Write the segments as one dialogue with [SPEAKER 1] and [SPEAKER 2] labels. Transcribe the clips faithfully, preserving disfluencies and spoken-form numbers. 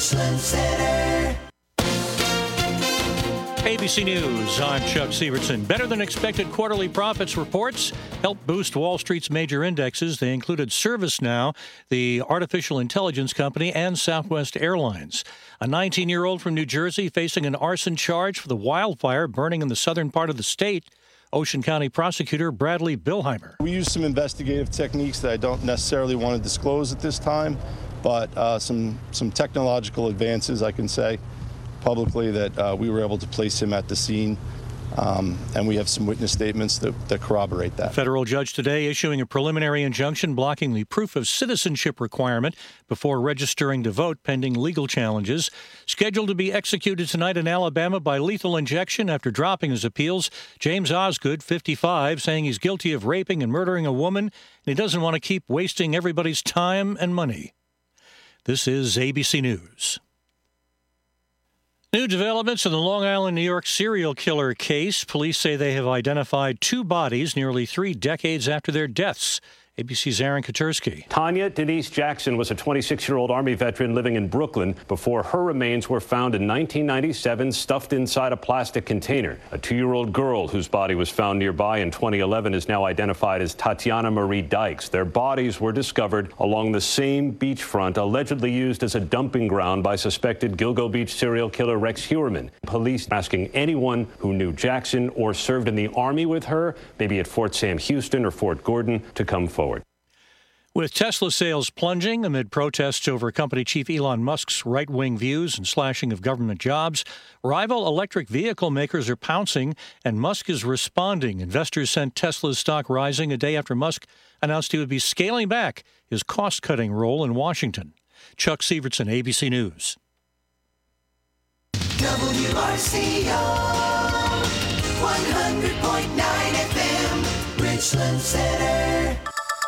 [SPEAKER 1] Richland Center.
[SPEAKER 2] A B C News, I'm Chuck Sievertson. Better than expected quarterly profits reports helped boost Wall Street's major indexes. They included ServiceNow, the artificial intelligence company, and Southwest Airlines. A nineteen-year-old from New Jersey facing an arson charge for the wildfire burning in the southern part of the state. Ocean County prosecutor Bradley Bilheimer.
[SPEAKER 3] We used some investigative techniques that I don't necessarily want to disclose at this time, but uh, some, some technological advances, I can say publicly, that uh, we were able to place him at the scene, um, and we have some witness statements that, that corroborate that.
[SPEAKER 2] A federal judge today issuing a preliminary injunction blocking the proof of citizenship requirement before registering to vote pending legal challenges. Scheduled to be executed tonight in Alabama by lethal injection after dropping his appeals, James Osgood, fifty-five, saying he's guilty of raping and murdering a woman, and he doesn't want to keep wasting everybody's time and money. This is A B C News. New developments in the Long Island, New York serial killer case. Police say they have identified two bodies nearly three decades after their deaths. A B C's Aaron Katursky.
[SPEAKER 4] Tanya Denise Jackson was a twenty-six-year-old Army veteran living in Brooklyn before her remains were found in nineteen ninety-seven stuffed inside a plastic container. A two-year-old girl whose body was found nearby in twenty eleven is now identified as Tatiana Marie Dykes. Their bodies were discovered along the same beachfront allegedly used as a dumping ground by suspected Gilgo Beach serial killer Rex Heuermann. Police asking anyone who knew Jackson or served in the Army with her, maybe at Fort Sam Houston or Fort Gordon, to come forward.
[SPEAKER 2] With Tesla sales plunging amid protests over company chief Elon Musk's right-wing views and slashing of government jobs, rival electric vehicle makers are pouncing, and Musk is responding. Investors sent Tesla's stock rising a day after Musk announced he would be scaling back his cost-cutting role in Washington. Chuck Sievertson, A B C News.
[SPEAKER 1] W R C O, one hundred point nine F M, Richland Center.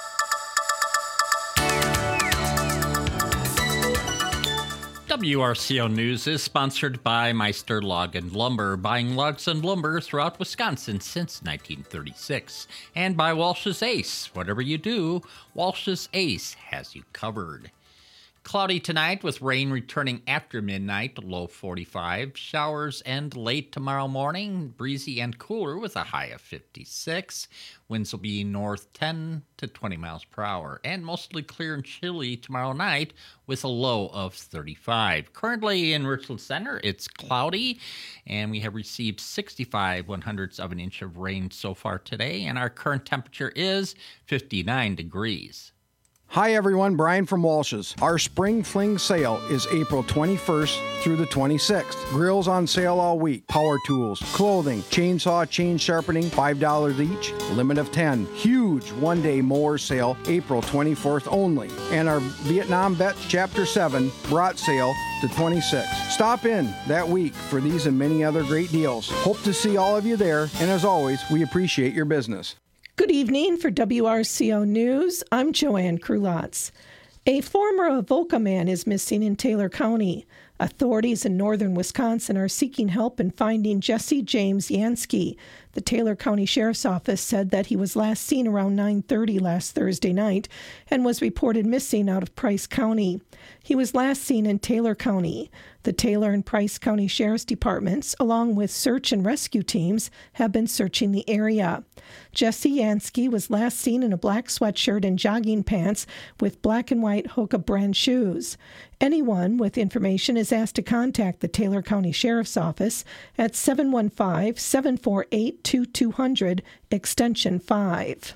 [SPEAKER 5] W R C O News is sponsored by Meister Log and Lumber, buying logs and lumber throughout Wisconsin since nineteen thirty-six. And by Walsh's Ace. Whatever you do, Walsh's Ace has you covered. Cloudy tonight with rain returning after midnight, low forty-five. Showers end late tomorrow morning, breezy and cooler with a high of fifty-six. Winds will be north ten to twenty miles per hour, and mostly clear and chilly tomorrow night with a low of thirty-five. Currently in Richland Center, it's cloudy, and we have received sixty-five one-hundredths of an inch of rain so far today, and our current temperature is fifty-nine degrees.
[SPEAKER 6] Hi everyone, Brian from Walsh's. Our Spring Fling sale is April twenty-first through the twenty-sixth. Grills on sale all week. Power tools, clothing, chainsaw, chain sharpening, five dollars each. Limit of ten. Huge one-day mower sale, April twenty-fourth only. And our Vietnam Vets Chapter seven brat sale to twenty-sixth. Stop in that week for these and many other great deals. Hope to see all of you there, and as always, we appreciate your business.
[SPEAKER 7] Good evening for W R C O News. I'm Joanne Krulotz. A former Avoca man is missing in Taylor County. Authorities in northern Wisconsin are seeking help in finding Jesse James Yansky. The Taylor County Sheriff's Office said that he was last seen around nine thirty last Thursday night and was reported missing out of Price County. He was last seen in Taylor County. The Taylor and Price County Sheriff's Departments, along with search and rescue teams, have been searching the area. Jesse Yansky was last seen in a black sweatshirt and jogging pants with black and white Hoka brand shoes. Anyone with information is asked to contact the Taylor County Sheriff's Office at seven one five, seven four eight, two two zero zero, extension five.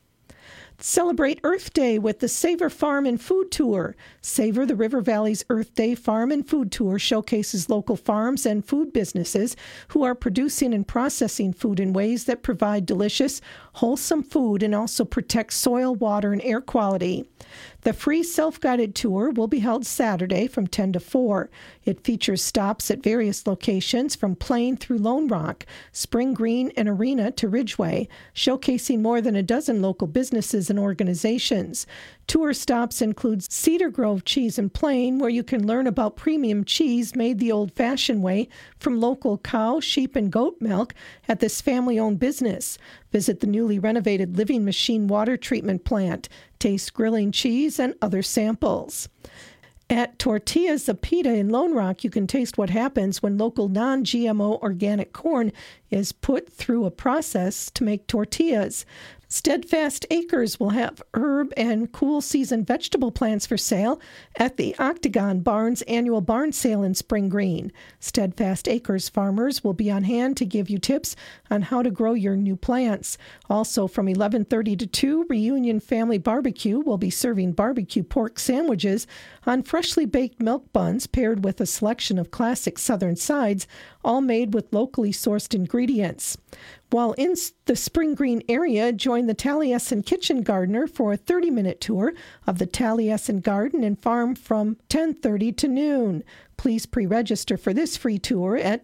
[SPEAKER 7] Celebrate Earth Day with the Savor Farm and Food Tour. Savor the River Valley's Earth Day Farm and Food Tour showcases local farms and food businesses who are producing and processing food in ways that provide delicious, wholesome food and also protect soil, water, and air quality. The free self-guided tour will be held Saturday from ten to four. It features stops at various locations from Plain through Lone Rock, Spring Green, and Arena to Ridgeway, showcasing more than a dozen local businesses and organizations. Tour stops include Cedar Grove Cheese and Plain, where you can learn about premium cheese made the old-fashioned way from local cow, sheep, and goat milk at this family-owned business. Visit the newly renovated Living Machine water treatment plant. Taste grilling cheese and other samples. At Tortillas Zapita in Lone Rock, you can taste what happens when local non-G M O organic corn is put through a process to make tortillas. Steadfast Acres will have herb and cool season vegetable plants for sale at the Octagon Barns annual barn sale in Spring Green. Steadfast Acres farmers will be on hand to give you tips on how to grow your new plants. Also from eleven thirty to two, Reunion Family Barbecue will be serving barbecue pork sandwiches on freshly baked milk buns paired with a selection of classic Southern sides, all made with locally sourced ingredients. While in the Spring Green area, join the Taliesin Kitchen Gardener for a thirty-minute tour of the Taliesin Garden and Farm from ten thirty to noon. Please pre-register for this free tour at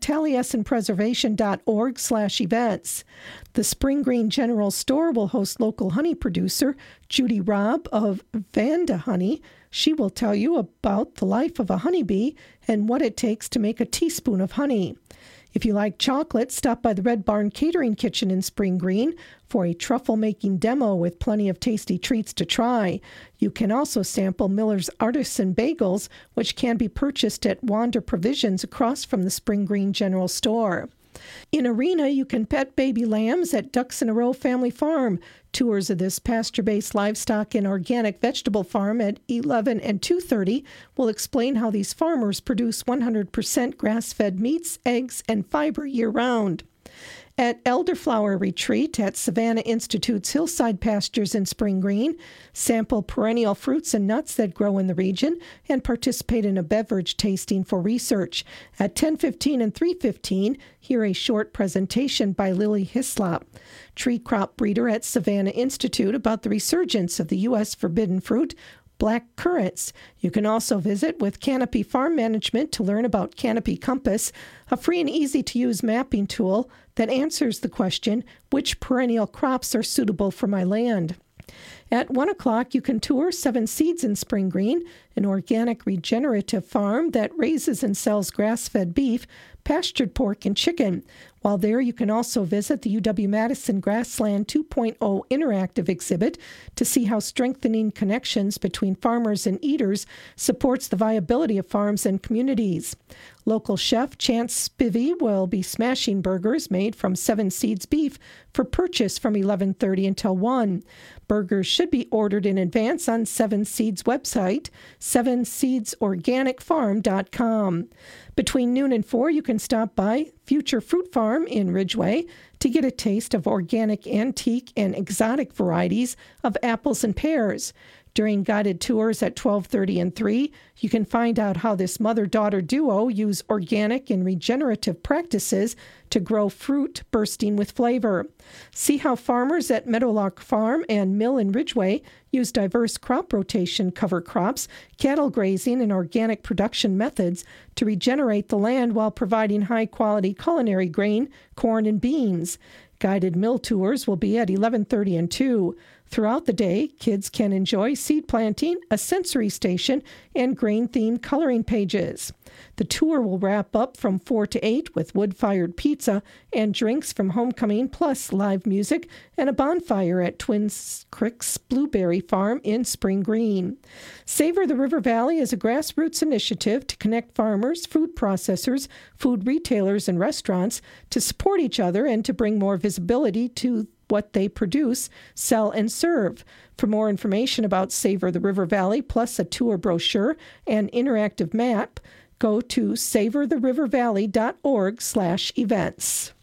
[SPEAKER 7] taliesinpreservation.org slash events. The Spring Green General Store will host local honey producer Judy Robb of Vanda Honey. She will tell you about the life of a honeybee and what it takes to make a teaspoon of honey. If you like chocolate, stop by the Red Barn Catering Kitchen in Spring Green for a truffle-making demo with plenty of tasty treats to try. You can also sample Miller's Artisan Bagels, which can be purchased at Wander Provisions across from the Spring Green General Store. In Arena, you can pet baby lambs at Ducks in a Row Family Farm. Tours of this pasture-based livestock and organic vegetable farm at eleven and two thirty will explain how these farmers produce one hundred percent grass-fed meats, eggs, and fiber year-round. At Elderflower Retreat at Savannah Institute's Hillside Pastures in Spring Green, sample perennial fruits and nuts that grow in the region and participate in a beverage tasting for research. At ten fifteen and three fifteen, hear a short presentation by Lily Hislop, tree crop breeder at Savannah Institute, about the resurgence of the U S forbidden fruit, black currants. You can also visit with Canopy Farm Management to learn about Canopy Compass, a free and easy-to-use mapping tool that answers the question, which perennial crops are suitable for my land? At one o'clock, you can tour Seven Seeds in Spring Green, an organic regenerative farm that raises and sells grass-fed beef, pastured pork, and chicken. While there, you can also visit the U W-Madison Grassland two point oh interactive exhibit to see how strengthening connections between farmers and eaters supports the viability of farms and communities. Local chef Chance Spivey will be smashing burgers made from Seven Seeds beef for purchase from eleven thirty until one. Burgers should be ordered in advance on Seven Seeds website, seven seeds organic farm dot com. Between noon and four, you can stop by Future Fruit Farm in Ridgeway to get a taste of organic, antique, and exotic varieties of apples and pears. During guided tours at twelve thirty and three, you can find out how this mother-daughter duo use organic and regenerative practices to grow fruit bursting with flavor. See how farmers at Meadowlark Farm and Mill in Ridgeway use diverse crop rotation cover crops, cattle grazing, and organic production methods to regenerate the land while providing high-quality culinary grain, corn, and beans. Guided mill tours will be at eleven thirty and two. Throughout the day, kids can enjoy seed planting, a sensory station, and grain-themed coloring pages. The tour will wrap up from four to eight with wood-fired pizza and drinks from Homecoming, plus live music and a bonfire at Twin Creeks Blueberry Farm in Spring Green. Savor the River Valley is a grassroots initiative to connect farmers, food processors, food retailers, and restaurants to support each other and to bring more visibility to what they produce, sell, and serve. For more information about Savor the River Valley, plus a tour brochure and interactive map, go to savor the river valley dot org slash events.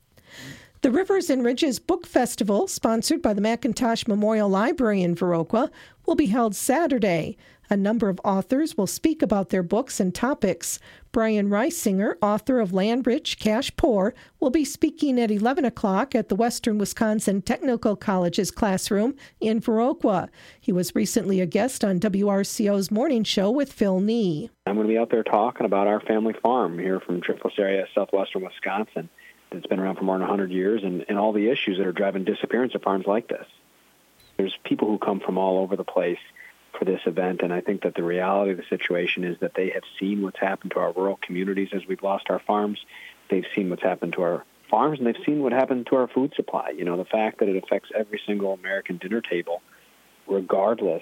[SPEAKER 7] The Rivers and Ridges Book Festival, sponsored by the McIntosh Memorial Library in Viroqua, will be held Saturday. A number of authors will speak about their books and topics. Brian Reisinger, author of Land Rich, Cash Poor, will be speaking at eleven o'clock at the Western Wisconsin Technical College's classroom in Viroqua. He was recently a guest on W R C O's Morning Show with Phil Nee.
[SPEAKER 8] I'm going to be out there talking about our family farm here from Driftless area, southwestern Wisconsin. It's been around for more than one hundred years, and, and all the issues that are driving disappearance of farms like this. There's people who come from all over the place for this event, and I think that the reality of the situation is that they have seen what's happened to our rural communities as we've lost our farms. They've seen what's happened to our farms, and they've seen what happened to our food supply. You know, the fact that it affects every single American dinner table, regardless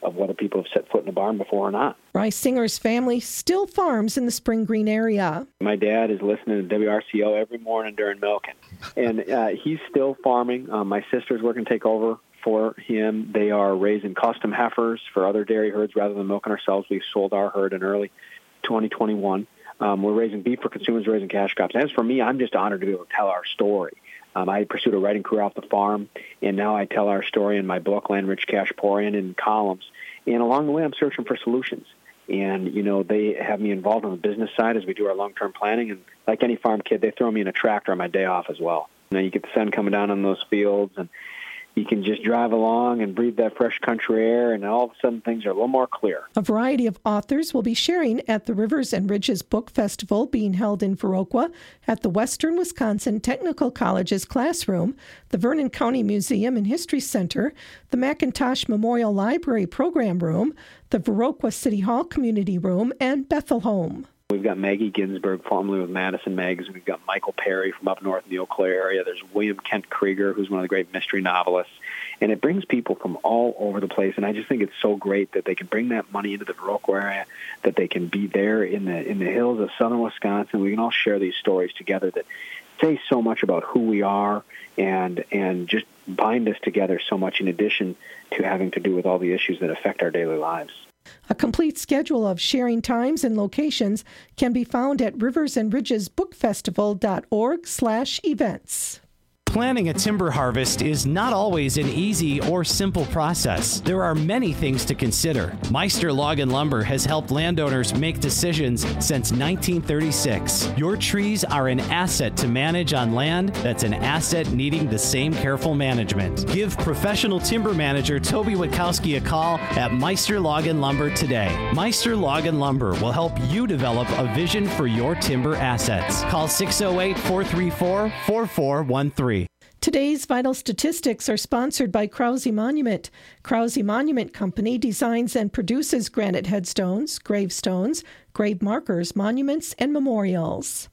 [SPEAKER 8] of whether people have set foot in the barn before or not.
[SPEAKER 7] Rice Singer's family still farms in the Spring Green area.
[SPEAKER 8] My dad is listening to W R C O every morning during milking, and uh, he's still farming. Um, my sister's working to take over for him. They are raising custom heifers for other dairy herds rather than milking ourselves. We sold our herd in early twenty twenty-one. Um, we're raising beef for consumers, raising cash crops. As for me, I'm just honored to be able to tell our story. Um, I pursued a writing career off the farm, and now I tell our story in my book, Land Rich Cash Pouring, in columns. And along the way, I'm searching for solutions. And, you know, they have me involved on the business side as we do our long-term planning. And like any farm kid, they throw me in a tractor on my day off as well. You know, you get the sun coming down on those fields, and you can just drive along and breathe that fresh country air, and all of a sudden things are a little more clear.
[SPEAKER 7] A variety of authors will be sharing at the Rivers and Ridges Book Festival being held in Viroqua at the Western Wisconsin Technical College's classroom, the Vernon County Museum and History Center, the McIntosh Memorial Library Program Room, the Viroqua City Hall Community Room, and Bethel Home.
[SPEAKER 8] We've got Maggie Ginsberg, formerly with Madison Magazine. We've got Michael Perry from up north in the Eau Claire area. There's William Kent Krieger, who's one of the great mystery novelists. And it brings people from all over the place. And I just think it's so great that they can bring that money into the Viroqua area, that they can be there in the in the hills of southern Wisconsin. We can all share these stories together that say so much about who we are and and just bind us together so much, in addition to having to do with all the issues that affect our daily lives.
[SPEAKER 7] A complete schedule of sharing times and locations can be found at rivers and ridges book festival dot org slash events.
[SPEAKER 9] Planning a timber harvest is not always an easy or simple process. There are many things to consider. Meister Log and Lumber has helped landowners make decisions since nineteen thirty-six. Your trees are an asset to manage on land that's an asset needing the same careful management. Give professional timber manager Toby Witkowski a call at Meister Log and Lumber today. Meister Log and Lumber will help you develop a vision for your timber assets. Call six oh eight, four three four, four four one three.
[SPEAKER 7] Today's vital statistics are sponsored by Krause Monument. Krause Monument Company designs and produces granite headstones, gravestones, grave markers, monuments, and memorials.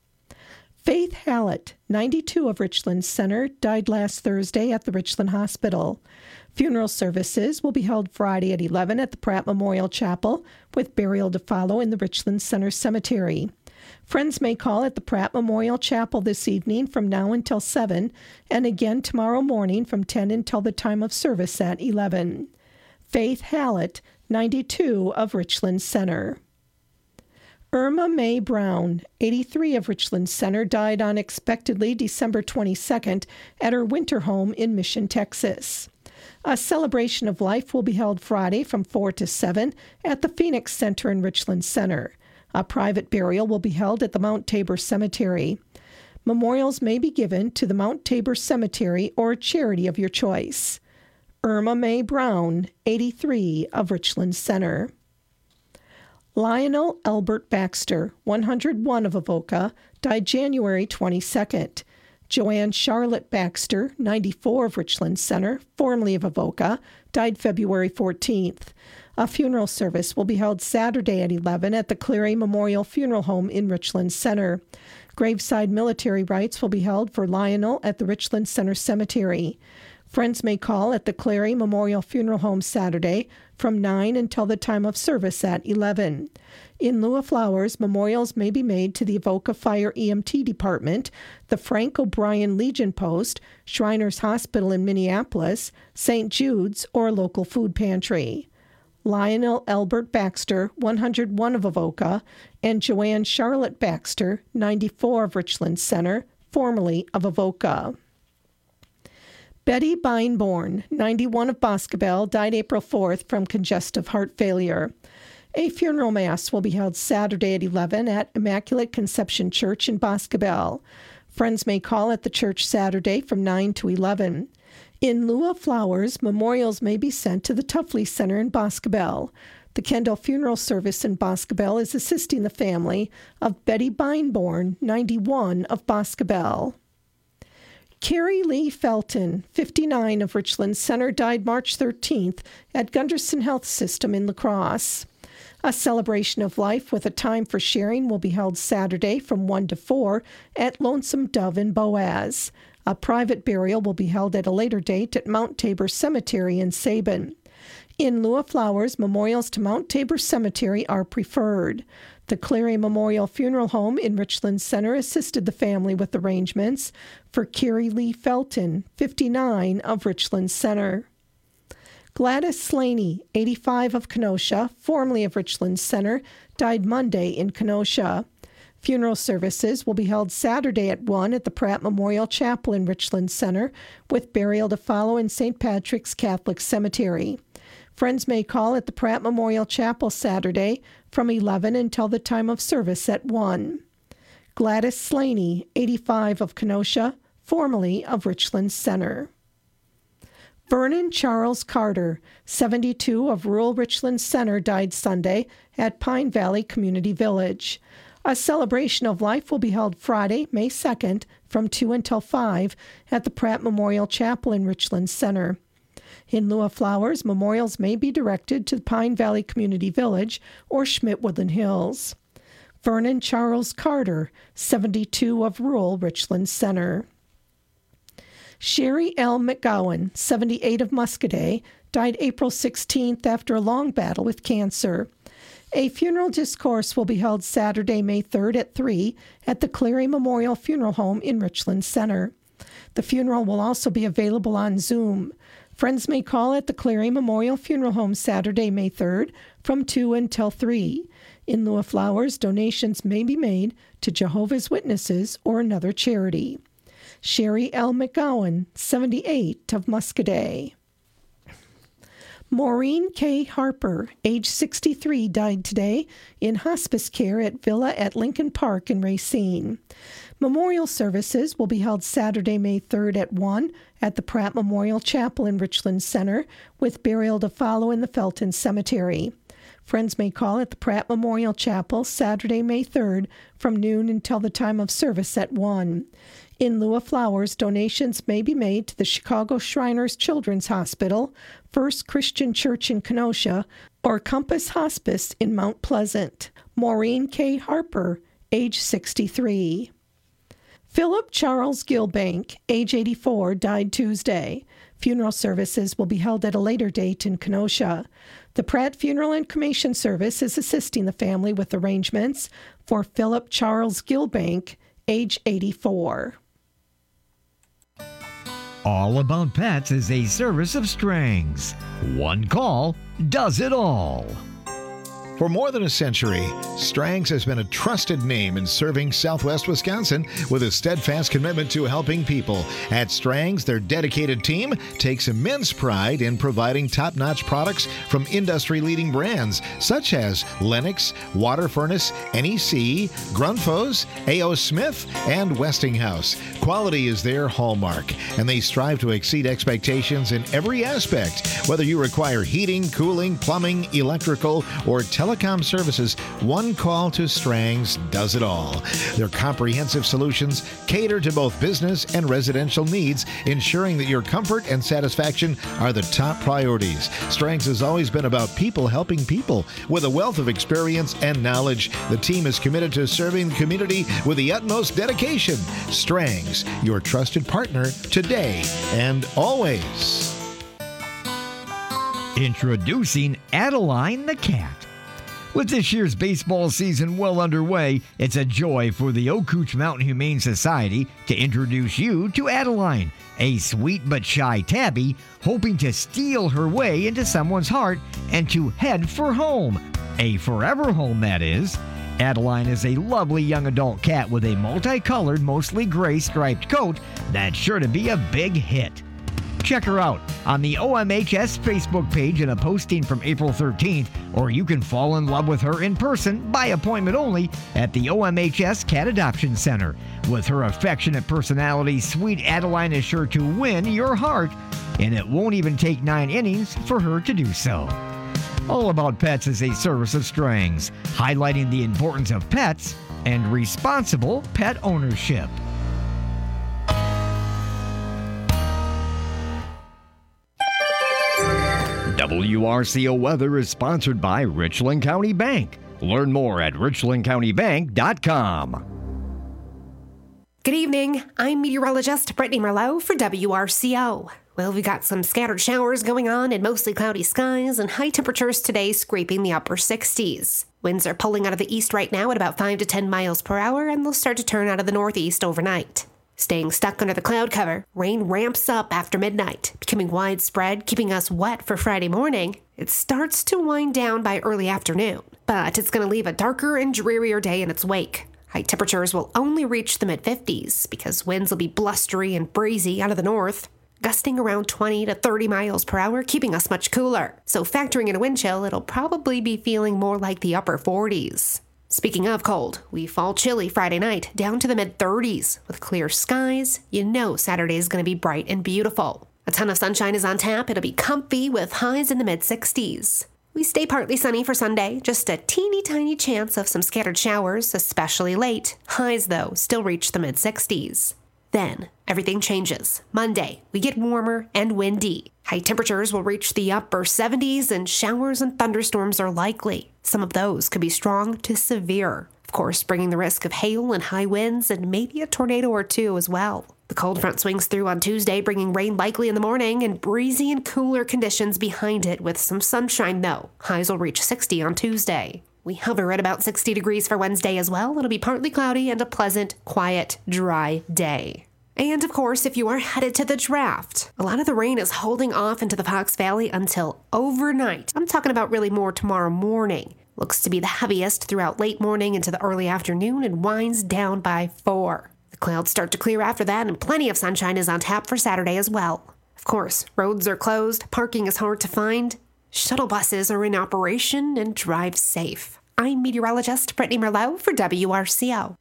[SPEAKER 7] Faith Hallett, ninety-two, of Richland Center, died last Thursday at the Richland Hospital. Funeral services will be held Friday at eleven at the Pratt Memorial Chapel, with burial to follow in the Richland Center Cemetery. Friends may call at the Pratt Memorial Chapel this evening from now until seven, and again tomorrow morning from ten until the time of service at eleven. Faith Hallett, ninety-two, of Richland Center. Irma Mae Brown, eighty-three, of Richland Center, died unexpectedly December twenty-second at her winter home in Mission, Texas. A celebration of life will be held Friday from four to seven at the Phoenix Center in Richland Center. A private burial will be held at the Mount Tabor Cemetery. Memorials may be given to the Mount Tabor Cemetery or a charity of your choice. Irma Mae Brown, eighty-three, of Richland Center. Lionel Albert Baxter, one hundred one, of Avoca, died January twenty-second. Joanne Charlotte Baxter, ninety-four, of Richland Center, formerly of Avoca, died February fourteenth. A funeral service will be held Saturday at eleven at the Cleary Memorial Funeral Home in Richland Center. Graveside military rites will be held for Lionel at the Richland Center Cemetery. Friends may call at the Cleary Memorial Funeral Home Saturday from nine until the time of service at eleven. In lieu of flowers, memorials may be made to the Avoca Fire E M T Department, the Frank O'Brien Legion Post, Shriners Hospital in Minneapolis, Saint Jude's, or a local food pantry. Lionel Albert Baxter, one hundred one, of Avoca, and Joanne Charlotte Baxter, ninety-four, of Richland Center, formerly of Avoca. Betty Beinborn, ninety-one, of Boscobel, died April fourth from congestive heart failure. A funeral mass will be held Saturday at eleven at Immaculate Conception Church in Boscobel. Friends may call at the church Saturday from nine to eleven. In lieu of flowers, memorials may be sent to the Tuffley Center in Boscobel. The Kendall Funeral Service in Boscobel is assisting the family of Betty Beinborn, ninety-one, of Boscobel. Carrie Lee Felton, fifty-nine, of Richland Center, died March thirteenth at Gunderson Health System in La Crosse. A celebration of life with a time for sharing will be held Saturday from one to four at Lonesome Dove in Boaz. A private burial will be held at a later date at Mount Tabor Cemetery in Sabin. In lieu of flowers, memorials to Mount Tabor Cemetery are preferred. The Cleary Memorial Funeral Home in Richland Center assisted the family with arrangements for Carrie Lee Felton, fifty-nine, of Richland Center. Gladys Slaney, eighty-five, of Kenosha, formerly of Richland Center, died Monday in Kenosha. Funeral services will be held Saturday at one at the Pratt Memorial Chapel in Richland Center, with burial to follow in Saint Patrick's Catholic Cemetery. Friends may call at the Pratt Memorial Chapel Saturday from eleven until the time of service at one. Gladys Slaney, eighty-five, of Kenosha, formerly of Richland Center. Vernon Charles Carter, seventy-two, of rural Richland Center, died Sunday at Pine Valley Community Village. A celebration of life will be held Friday, May second, from two until five at the Pratt Memorial Chapel in Richland Center. In lieu of flowers, memorials may be directed to Pine Valley Community Village or Schmidt Woodland Hills. Vernon Charles Carter, seventy-two, of rural Richland Center. Sherry L. McGowan, seventy-eight, of Muscoda, died April sixteenth after a long battle with cancer. A funeral discourse will be held Saturday, May third at three at the Cleary Memorial Funeral Home in Richland Center. The funeral will also be available on Zoom. Friends may call at the Cleary Memorial Funeral Home Saturday, May third from two until three. In lieu of flowers, donations may be made to Jehovah's Witnesses or another charity. Sherry L. McGowan, seventy-eight, of Muscoda. Maureen K. Harper, age sixty-three, died today in hospice care at Villa at Lincoln Park in Racine. Memorial services will be held Saturday, May third at one at the Pratt Memorial Chapel in Richland Center, with burial to follow in the Felton Cemetery. Friends may call at the Pratt Memorial Chapel Saturday, May third from noon until the time of service at one. In lieu of flowers, donations may be made to the Chicago Shriners Children's Hospital, First Christian Church in Kenosha, or Compass Hospice in Mount Pleasant. Maureen K. Harper, age sixty-three. Philip Charles Gilbank, age eighty-four, died Tuesday. Funeral services will be held at a later date in Kenosha. The Pratt Funeral and Cremation Service is assisting the family with arrangements for Philip Charles Gilbank, age eighty-four.
[SPEAKER 10] All About Pets is a service of Strangs. One call does it all.
[SPEAKER 11] For more than a century, Strangs has been a trusted name in serving Southwest Wisconsin with a steadfast commitment to helping people. At Strangs, their dedicated team takes immense pride in providing top-notch products from industry-leading brands such as Lennox, Water Furnace, N E C, Grundfos, A O. Smith, and Westinghouse. Quality is their hallmark, and they strive to exceed expectations in every aspect. Whether you require heating, cooling, plumbing, electrical, or telecom services, one call to Strangs does it all. Their comprehensive solutions cater to both business and residential needs, ensuring that your comfort and satisfaction are the top priorities. Strangs has always been about people helping people. With a wealth of experience and knowledge, the team is committed to serving the community with the utmost dedication. Strangs, your trusted partner today and always.
[SPEAKER 10] Introducing Adeline the cat. With this year's baseball season well underway, it's a joy for the Okootch Mountain Humane Society to introduce you to Adeline, a sweet but shy tabby hoping to steal her way into someone's heart and to head for home. A forever home, that is. Adeline is a lovely young adult cat with a multicolored, mostly gray striped coat that's sure to be a big hit. Check her out on the O M H S Facebook page in a posting from April thirteenth, or you can fall in love with her in person by appointment only at the O M H S Cat Adoption Center. With her affectionate personality, sweet Adeline is sure to win your heart, and it won't even take nine innings for her to do so. All About Pets is a service of Strangs, highlighting the importance of pets and responsible pet ownership. W R C O Weather is sponsored by Richland County Bank. Learn more at richland county bank dot com.
[SPEAKER 12] Good evening. I'm meteorologist Brittany Merlot for W R C O. Well, we got some scattered showers going on and mostly cloudy skies and high temperatures today scraping the upper sixties. Winds are pulling out of the east right now at about five to ten miles per hour, and they'll start to turn out of the northeast overnight. Staying stuck under the cloud cover, rain ramps up after midnight, becoming widespread, keeping us wet for Friday morning. It starts to wind down by early afternoon, but it's going to leave a darker and drearier day in its wake. High temperatures will only reach the mid-fifties because winds will be blustery and breezy out of the north, gusting around twenty to thirty miles per hour, keeping us much cooler. So factoring in a wind chill, it'll probably be feeling more like the upper forties. Speaking of cold, we fall chilly Friday night, down to the mid-thirties. With clear skies, you know Saturday is going to be bright and beautiful. A ton of sunshine is on tap. It'll be comfy with highs in the mid-sixties. We stay partly sunny for Sunday, just a teeny tiny chance of some scattered showers, especially late. Highs, though, still reach the mid-sixties. Then, everything changes. Monday, we get warmer and windy. High temperatures will reach the upper seventies, and showers and thunderstorms are likely. Some of those could be strong to severe, of course, bringing the risk of hail and high winds and maybe a tornado or two as well. The cold front swings through on Tuesday, bringing rain likely in the morning and breezy and cooler conditions behind it with some sunshine, though. Highs will reach sixty on Tuesday. We hover at about sixty degrees for Wednesday as well. It'll be partly cloudy and a pleasant, quiet, dry day. And of course, if you are headed to the draft, a lot of the rain is holding off into the Fox Valley until overnight. I'm talking about really more tomorrow morning. Looks to be the heaviest throughout late morning into the early afternoon and winds down by four. The clouds start to clear after that, and plenty of sunshine is on tap for Saturday as well. Of course, roads are closed, parking is hard to find. Shuttle buses are in operation, and drive safe. I'm meteorologist Brittany Merlot for W R C O.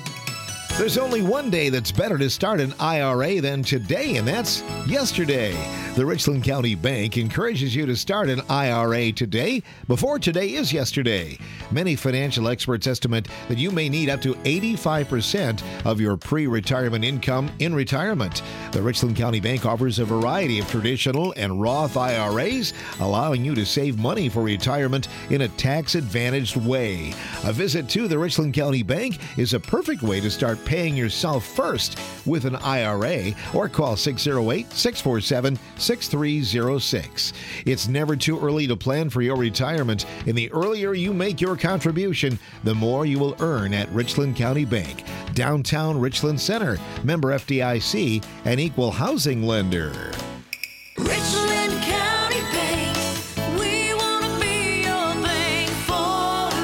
[SPEAKER 11] There's only one day that's better to start an I R A than today, and that's yesterday. The Richland County Bank encourages you to start an I R A today before today is yesterday. Many financial experts estimate that you may need up to eighty-five percent of your pre-retirement income in retirement. The Richland County Bank offers a variety of traditional and Roth I R As, allowing you to save money for retirement in a tax-advantaged way. A visit to the Richland County Bank is a perfect way to start paying yourself first with an I R A, or call six oh eight, six four seven, six three oh six. It's never too early to plan for your retirement, and the earlier you make your contribution, the more you will earn at Richland County Bank, downtown Richland Center, member F D I C, and equal housing lender.
[SPEAKER 1] Richland County Bank, we want to be your bank for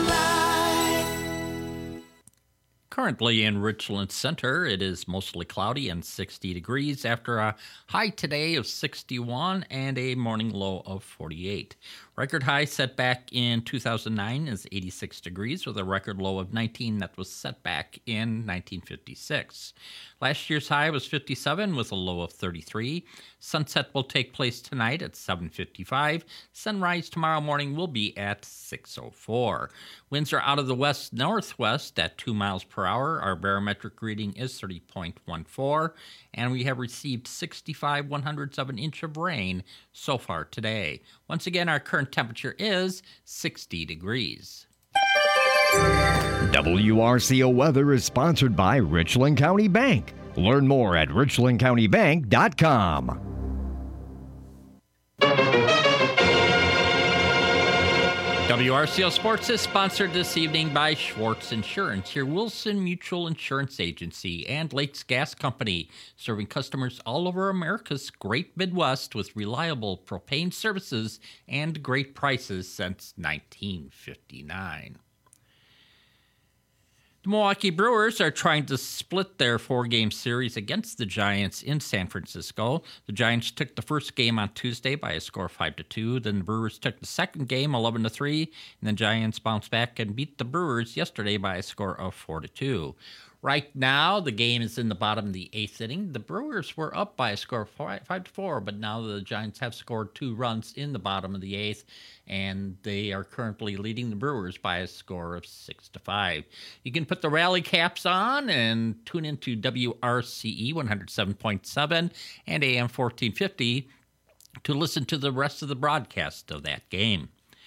[SPEAKER 1] life.
[SPEAKER 5] Currently in Richland Center, it is mostly cloudy and sixty degrees after a high today of sixty-one and a morning low of forty-eight. Record high set back in two thousand nine is eighty-six degrees with a record low of nineteen that was set back in nineteen fifty-six. Last year's high was fifty-seven with a low of thirty-three. Sunset will take place tonight at seven fifty-five. Sunrise tomorrow morning will be at six oh four. Winds are out of the west-northwest at two miles per hour. Our barometric reading is thirty point one four, and we have received sixty-five one hundredths of an inch of rain so far today. Once again, our current temperature is sixty degrees.
[SPEAKER 10] W R C O Weather is sponsored by Richland County Bank. Learn more at richland county bank dot com.
[SPEAKER 5] W R C O Sports is sponsored this evening by Schwartz Insurance, your Wilson Mutual Insurance Agency, and Lakes Gas Company, serving customers all over America's great Midwest with reliable propane services and great prices since nineteen fifty-nine. The Milwaukee Brewers are trying to split their four-game series against the Giants in San Francisco. The Giants took the first game on Tuesday by a score of five to two. Then the Brewers took the second game eleven to three, and the Giants bounced back and beat the Brewers yesterday by a score of four to two. Right now, the game is in the bottom of the eighth inning. The Brewers were up by a score of five to four, but now the Giants have scored two runs in the bottom of the eighth, and they are currently leading the Brewers by a score of six to five. You can put the rally caps on and tune into W R C E one oh seven point seven and A M fourteen fifty to listen to the rest of the broadcast of that game.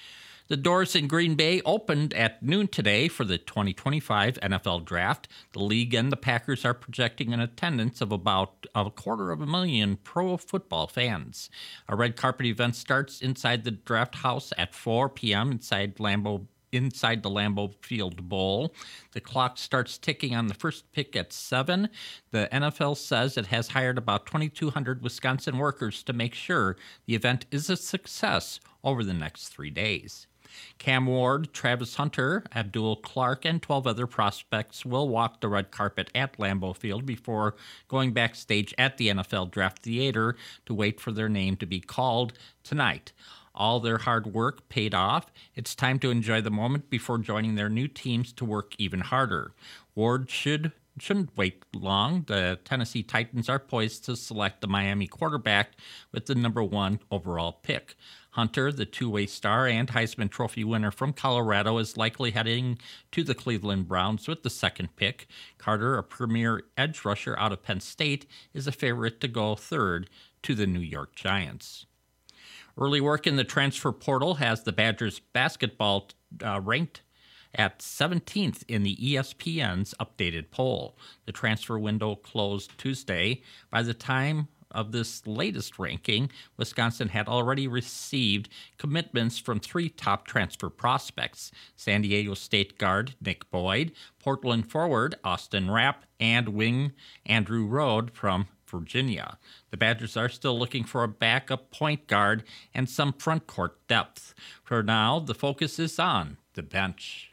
[SPEAKER 5] The doors in Green Bay opened at noon today for the twenty twenty-five N F L Draft. The league and the Packers are projecting an attendance of about a quarter of a million pro football fans. A red carpet event starts inside the draft house at four p.m. inside Lambeau inside the Lambeau Field Bowl. The clock starts ticking on the first pick at seven. The N F L says it has hired about twenty-two hundred Wisconsin workers to make sure the event is a success over the next three days. Cam Ward, Travis Hunter, Abdul Clark, and twelve other prospects will walk the red carpet at Lambeau Field before going backstage at the N F L Draft Theater to wait for their name to be called tonight. All their hard work paid off. It's time to enjoy the moment before joining their new teams to work even harder. Ward should shouldn't wait long. The Tennessee Titans are poised to select the Miami quarterback with the number one overall pick. Hunter, the two-way star and Heisman Trophy winner from Colorado, is likely heading to the Cleveland Browns with the second pick. Carter, a premier edge rusher out of Penn State, is a favorite to go third to the New York Giants. Early work in the transfer portal has the Badgers basketball uh, ranked at seventeenth in the E S P N's updated poll. The transfer window closed Tuesday. By the time of this latest ranking, Wisconsin had already received commitments from three top transfer prospects: San Diego State guard Nick Boyd, Portland forward Austin Rapp, and wing Andrew Rode from Virginia. The Badgers are still looking for a backup point guard and some front court depth. For now, the focus is on the bench.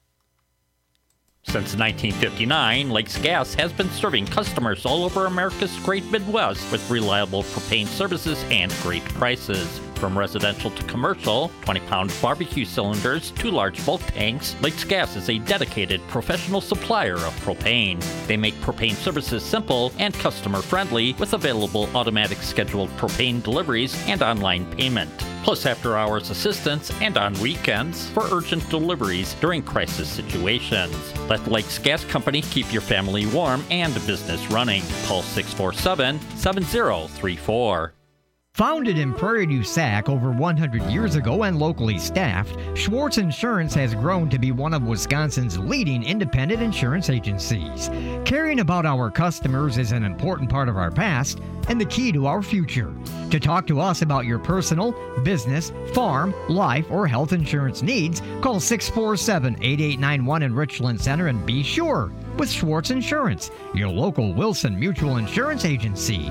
[SPEAKER 5] Since nineteen fifty-nine, Lakes Gas has been serving customers all over America's great Midwest with reliable propane services and great prices. From residential to commercial, twenty-pound barbecue cylinders to large bulk tanks, Lakes Gas is a dedicated professional supplier of propane. They make propane services simple and customer-friendly with available automatic scheduled propane deliveries and online payment, plus after-hours assistance and on weekends for urgent deliveries during crisis situations. Let Lakes Gas Company keep your family warm and business running. Call six four seven, seven zero three four.
[SPEAKER 10] Founded in Prairie du Sac over one hundred years ago and locally staffed, Schwartz Insurance has grown to be one of Wisconsin's leading independent insurance agencies. Caring about our customers is an important part of our past and the key to our future. To talk to us about your personal, business, farm, life, or health insurance needs, call six four seven, eight eight nine one in Richland Center and be sure with Schwartz Insurance, your local Wilson Mutual Insurance Agency.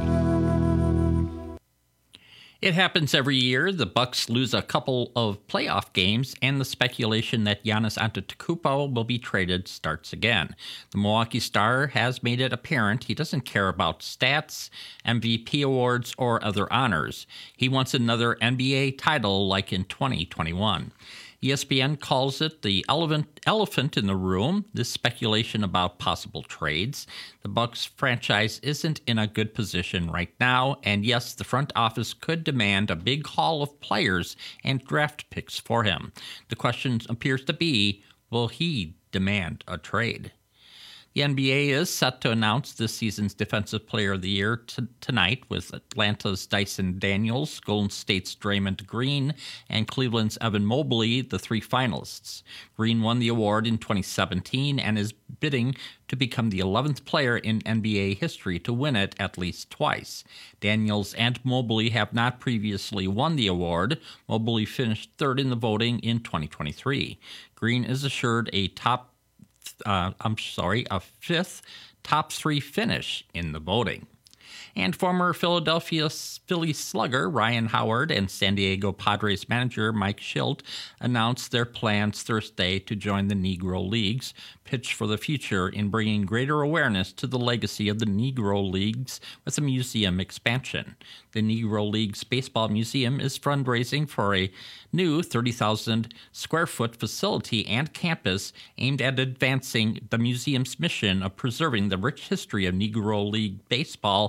[SPEAKER 5] It happens every year. The Bucks lose a couple of playoff games, and the speculation that Giannis Antetokounmpo will be traded starts again. The Milwaukee Star has made it apparent he doesn't care about stats, M V P awards, or other honors. He wants another N B A title like in twenty twenty-one. E S P N calls it the elephant, elephant in the room, this speculation about possible trades. The Bucks franchise isn't in a good position right now, and yes, the front office could demand a big haul of players and draft picks for him. The question appears to be, will he demand a trade? The N B A is set to announce this season's Defensive Player of the Year t- tonight with Atlanta's Dyson Daniels, Golden State's Draymond Green, and Cleveland's Evan Mobley, the three finalists. Green won the award in twenty seventeen and is bidding to become the eleventh player in N B A history to win it at least twice. Daniels and Mobley have not previously won the award. Mobley finished third in the voting in twenty twenty-three. Green is assured a top Uh, I'm sorry, a fifth top three finish in the voting. And former Philadelphia Phillies slugger Ryan Howard and San Diego Padres manager Mike Shildt announced their plans Thursday to join the Negro Leagues, pitch for the future in bringing greater awareness to the legacy of the Negro Leagues with a museum expansion. The Negro Leagues Baseball Museum is fundraising for a new thirty thousand square foot facility and campus aimed at advancing the museum's mission of preserving the rich history of Negro League baseball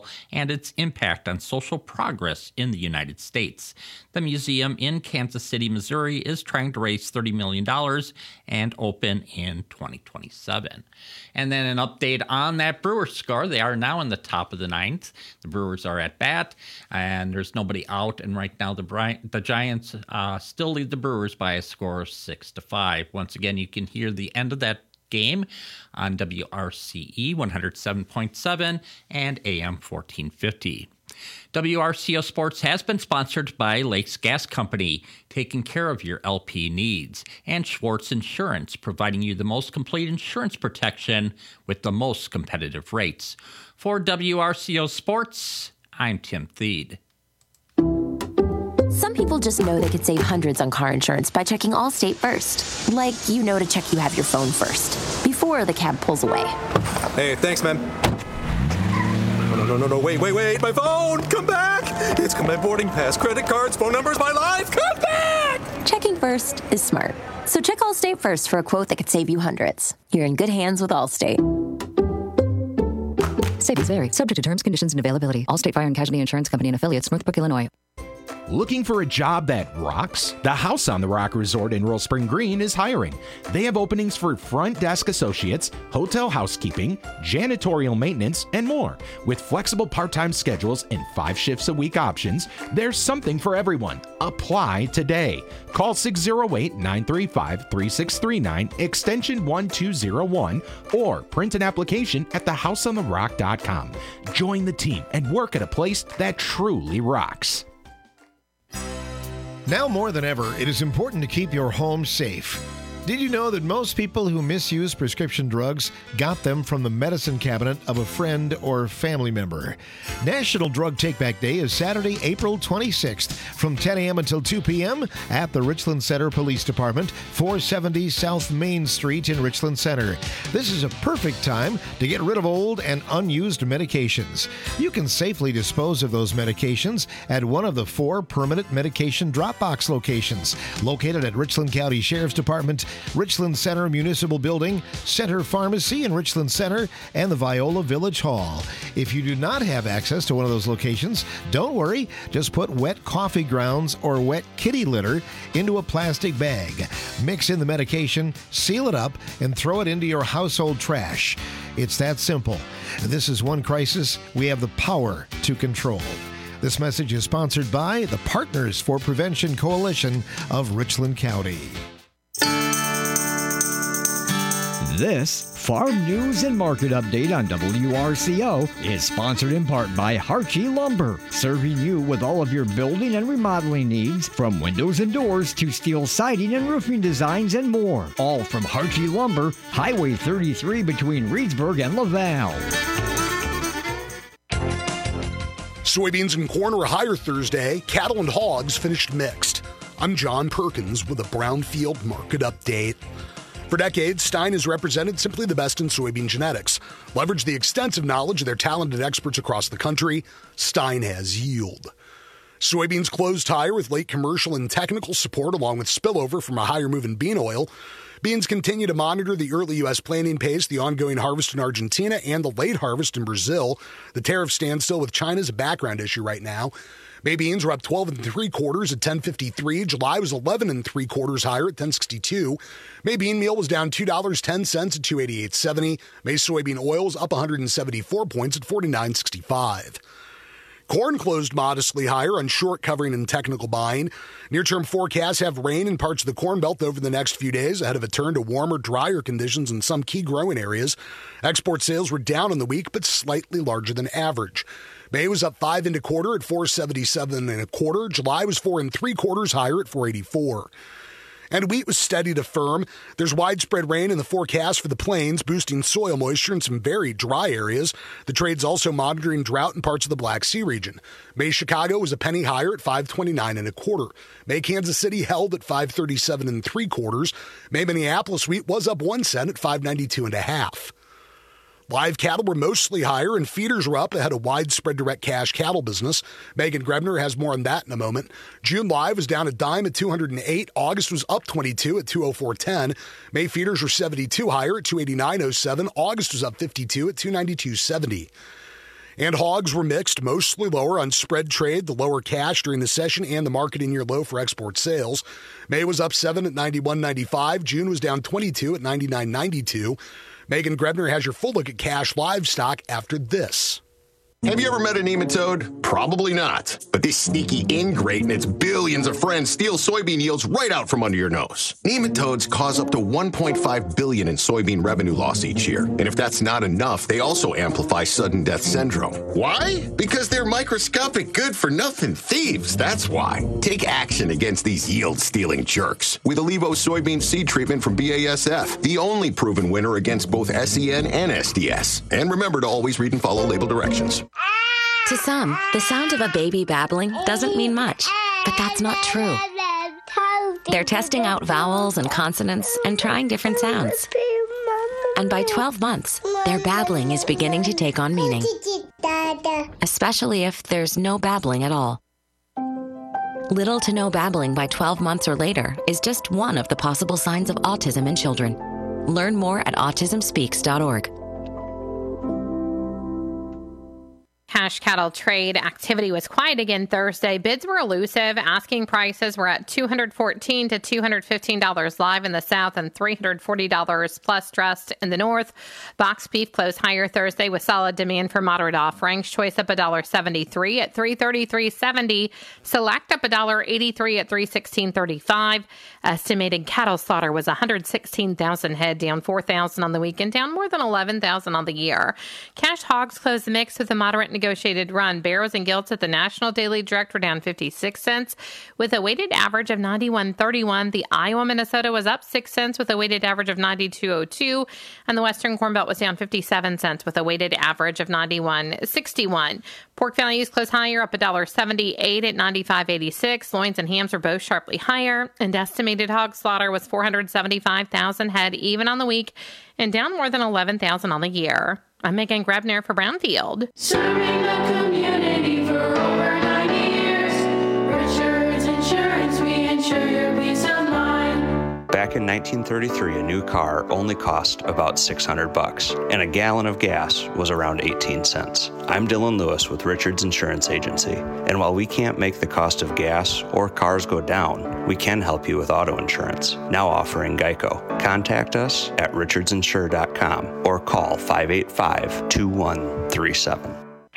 [SPEAKER 5] and its impact on social progress in the United States. The museum in Kansas City, Missouri is trying to raise thirty million dollars and open in twenty twenty-seven. And then an update on that Brewers score. They are now in the top of the ninth. The Brewers are at bat, and there's nobody out. And right now, the Bri- the Giants uh, still lead the Brewers by a score of six to five. Once again, you can hear the end of that game on W R C E one oh seven point seven and A M fourteen fifty. W R C O Sports has been sponsored by Lakes Gas Company, taking care of your L P needs, and Schwartz Insurance, providing you the most complete insurance protection with the most competitive rates. For W R C O Sports, I'm Tim Thede.
[SPEAKER 13] Some people just know they could save hundreds on car insurance by checking Allstate first. Like, you know to check you have your phone first, before the cab pulls away.
[SPEAKER 14] Hey, thanks, man. No, no, no, no, wait, wait, wait, my phone! Come back! It's got my boarding pass, credit cards, phone numbers, my life! Come back!
[SPEAKER 13] Checking first is smart. So check Allstate first for a quote that could save you hundreds. You're in good hands with Allstate.
[SPEAKER 15] Savings vary, subject to terms, conditions, and availability. Allstate Fire and Casualty Insurance Company and Affiliates, Northbrook, Illinois.
[SPEAKER 16] Looking for a job that rocks? The House on the Rock Resort in Royal Spring Green is hiring. They have openings for front desk associates, hotel housekeeping, janitorial maintenance, and more. With flexible part-time schedules and five shifts a week options, there's something for everyone. Apply today. Call six oh eight, nine three five, three six three nine, extension one two oh one, or print an application at the house on the rock dot com. Join the team and work at a place that truly rocks.
[SPEAKER 11] Now more than ever, it is important to keep your home safe. Did you know that most people who misuse prescription drugs got them from the medicine cabinet of a friend or family member? National Drug Take-Back Day is Saturday, April twenty-sixth from ten a.m. until two p.m. at the Richland Center Police Department, four seventy South Main Street in Richland Center. This is a perfect time to get rid of old and unused medications. You can safely dispose of those medications at one of the four permanent medication drop box locations located at Richland County Sheriff's Department, Richland Center Municipal Building, Center Pharmacy in Richland Center, and the Viola Village Hall. If you do not have access to one of those locations, don't worry. Just put wet coffee grounds or wet kitty litter into a plastic bag. Mix in the medication, seal it up, and throw it into your household trash. It's that simple. This is one crisis we have the power to control. This message is sponsored by the Partners for Prevention Coalition of Richland County.
[SPEAKER 10] This Farm News and Market Update on W R C O is sponsored in part by Harchie Lumber, serving you with all of your building and remodeling needs, from windows and doors to steel siding and roofing designs and more. All from Harchie Lumber, Highway thirty-three between Reedsburg and Laval.
[SPEAKER 17] Soybeans and corn are higher Thursday. Cattle and hogs finished mixed. I'm John Perkins with a Brownfield Market Update. For decades, Stein has represented simply the best in soybean genetics. Leverage the extensive knowledge of their talented experts across the country. Stein has yield. Soybeans closed higher with late commercial and technical support along with spillover from a higher move in bean oil. Beans continue to monitor the early U S planting pace, the ongoing harvest in Argentina, and the late harvest in Brazil. The tariff standstill with China is a background issue right now. May beans were up twelve and three quarters at ten fifty-three. July was eleven and three quarters higher at ten sixty-two. May bean meal was down two dollars and ten cents at two eighty-eight seventy. May soybean oil was up one hundred seventy-four points at forty-nine sixty-five. Corn closed modestly higher on short covering and technical buying. Near-term forecasts have rain in parts of the Corn Belt over the next few days ahead of a turn to warmer, drier conditions in some key growing areas. Export sales were down in the week, but slightly larger than average. May was up five and a quarter at four seventy-seven and a quarter. July was four and three quarters higher at four eighty-four. And wheat was steady to firm. There's widespread rain in the forecast for the plains, boosting soil moisture in some very dry areas. The trade's also monitoring drought in parts of the Black Sea region. May Chicago was a penny higher at five twenty-nine and a quarter. May Kansas City held at five thirty-seven and three quarters. May Minneapolis wheat was up one cent at five ninety-two and a half. Live cattle were mostly higher, and feeders were up ahead of widespread direct cash cattle business. Megan Grebner has more on that in a moment. June live was down a dime at two hundred eight. August was up twenty-two at two oh four ten. May feeders were seventy-two higher at two eighty-nine oh seven. August was up fifty-two at two ninety-two seventy. And hogs were mixed, mostly lower on spread trade, the lower cash during the session, and the market in year low for export sales. May was up seven at ninety-one ninety-five. June was down twenty-two at ninety-nine ninety-two. Megan Grebner has your full look at cash livestock after this.
[SPEAKER 18] Have you ever met a nematode? Probably not. But this sneaky ingrate and its billions of friends steal soybean yields right out from under your nose. Nematodes cause up to one point five billion dollars in soybean revenue loss each year. And if that's not enough, they also amplify sudden death syndrome. Why? Because they're microscopic good-for-nothing thieves, that's why. Take action against these yield-stealing jerks with Alivo soybean seed treatment from B A S F, the only proven winner against both S E N and S D S. And remember to always read and follow label directions.
[SPEAKER 13] To some, the sound of a baby babbling doesn't mean much, but that's not true. They're testing out vowels and consonants and trying different sounds. And by twelve months, their babbling is beginning to take on meaning, especially if there's no babbling at all. Little to no babbling by twelve months or later is just one of the possible signs of autism in children. Learn more at autism speaks dot org.
[SPEAKER 19] Cash cattle trade activity was quiet again Thursday. Bids were elusive. Asking prices were at two hundred fourteen dollars to two hundred fifteen dollars live in the south and three hundred forty dollars plus dressed in the north. Box beef closed higher Thursday with solid demand for moderate offerings. Choice up one dollar seventy-three at three thirty-three seventy. Select up one dollar eighty-three at three sixteen thirty-five. Estimated cattle slaughter was one hundred sixteen thousand head, down four thousand on the weekend, down more than eleven thousand on the year. Cash hogs closed the mix with a moderate negotiated run. Barrows and gilts at the National Daily Direct were down fifty-six cents with a weighted average of ninety-one thirty-one. The Iowa Minnesota was up six cents with a weighted average of ninety-two oh two, and the Western Corn Belt was down fifty-seven cents with a weighted average of ninety-one sixty-one. Pork values closed higher, up one dollar seventy-eight at ninety-five eighty-six. Loins and hams were both sharply higher, and estimated hog slaughter was four hundred seventy-five thousand head even on the week and down more than eleven thousand on the year. I'm Megan Grebner for Brownfield.
[SPEAKER 1] Serving the community for over ninety years. Richards Insurance, we insure your peace of mind.
[SPEAKER 20] Back in nineteen thirty-three, a new car only cost about six hundred bucks, and a gallon of gas was around eighteen cents. I'm Dylan Lewis with Richards Insurance Agency, and while we can't make the cost of gas or cars go down, we can help you with auto insurance, now offering Geico. Contact us at richards insure dot com or call five eight five, two one three seven.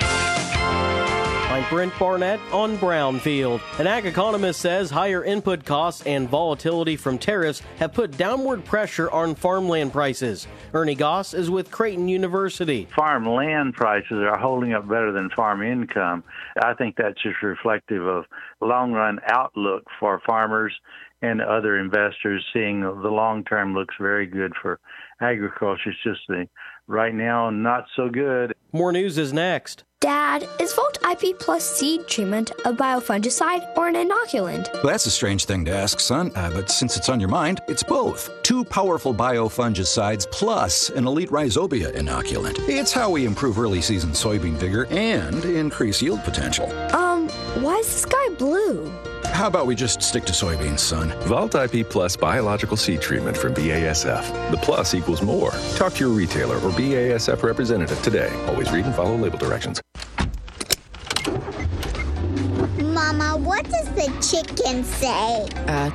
[SPEAKER 21] I'm Brent Barnett on Brownfield. An ag economist says higher input costs and volatility from tariffs have put downward pressure on farmland prices. Ernie Goss is with Creighton University.
[SPEAKER 22] Farm land prices are holding up better than farm income. I think that's just reflective of long-run outlook for farmers and other investors, seeing the long term looks very good for agriculture. It's just the right now not so good.
[SPEAKER 21] More news is next.
[SPEAKER 23] Dad, is Volt I P Plus seed treatment a biofungicide or an inoculant?
[SPEAKER 24] Well, that's a strange thing to ask, son, uh, but since it's on your mind, it's both. Two powerful biofungicides plus an elite rhizobia inoculant. It's how we improve early season soybean vigor and increase yield potential.
[SPEAKER 23] Um, why is the sky blue?
[SPEAKER 24] How about we just stick to soybeans, son?
[SPEAKER 25] Volt I P Plus biological seed treatment from B A S F. The plus equals more. Talk to your retailer or B A S F representative today. Always read and follow label directions.
[SPEAKER 26] Mama, what does the chicken say?
[SPEAKER 27] Uh.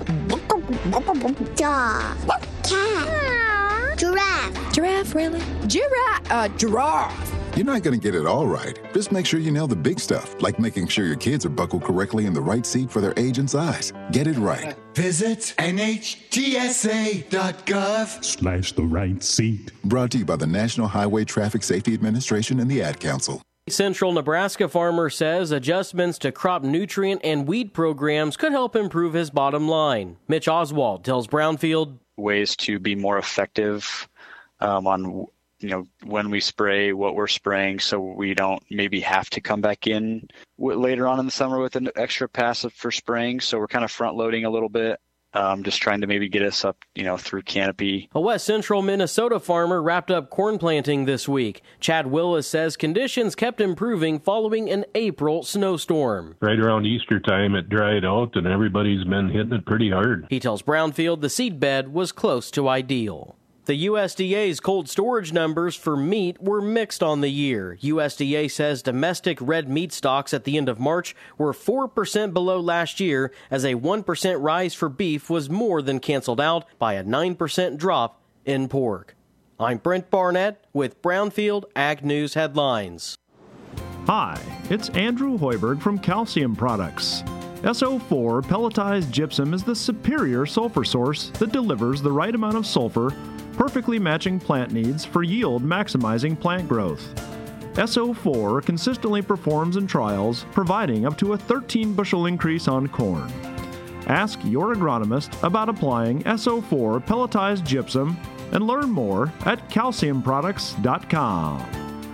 [SPEAKER 26] Dog. Cat. Giraffe.
[SPEAKER 27] Giraffe, really? Giraffe. Uh, giraffe.
[SPEAKER 28] You're not going to get it all right. Just make sure you nail the big stuff, like making sure your kids are buckled correctly in the right seat for their age and size. Get it right.
[SPEAKER 1] Visit N H T S A dot gov
[SPEAKER 28] Slash the right seat. Brought to you by the National Highway Traffic Safety Administration and the Ad Council.
[SPEAKER 21] Central Nebraska farmer says adjustments to crop nutrient and weed programs could help improve his bottom line. Mitch Oswald tells Brownfield.
[SPEAKER 29] Ways to be more effective um, on you know, when we spray, what we're spraying, so we don't maybe have to come back in w- later on in the summer with an extra pass for spraying. So we're kind of front loading a little bit, um, just trying to maybe get us up, you know, through canopy.
[SPEAKER 21] A West Central Minnesota farmer wrapped up corn planting this week. Chad Willis says conditions kept improving following an April snowstorm.
[SPEAKER 30] Right around Easter time, it dried out and everybody's been hitting it pretty hard.
[SPEAKER 21] He tells Brownfield the seed bed was close to ideal. The U S D A's cold storage numbers for meat were mixed on the year. U S D A says domestic red meat stocks at the end of March were four percent below last year, as a one percent rise for beef was more than canceled out by a nine percent drop in pork. I'm Brent Barnett with Brownfield Ag News Headlines.
[SPEAKER 2] Hi, it's Andrew Hoiberg from Calcium Products. S O four pelletized gypsum is the superior sulfur source that delivers the right amount of sulfur, perfectly matching plant needs for yield maximizing plant growth. S O four consistently performs in trials, providing up to a thirteen bushel increase on corn. Ask your agronomist about applying S O four pelletized gypsum and learn more at calcium products dot com.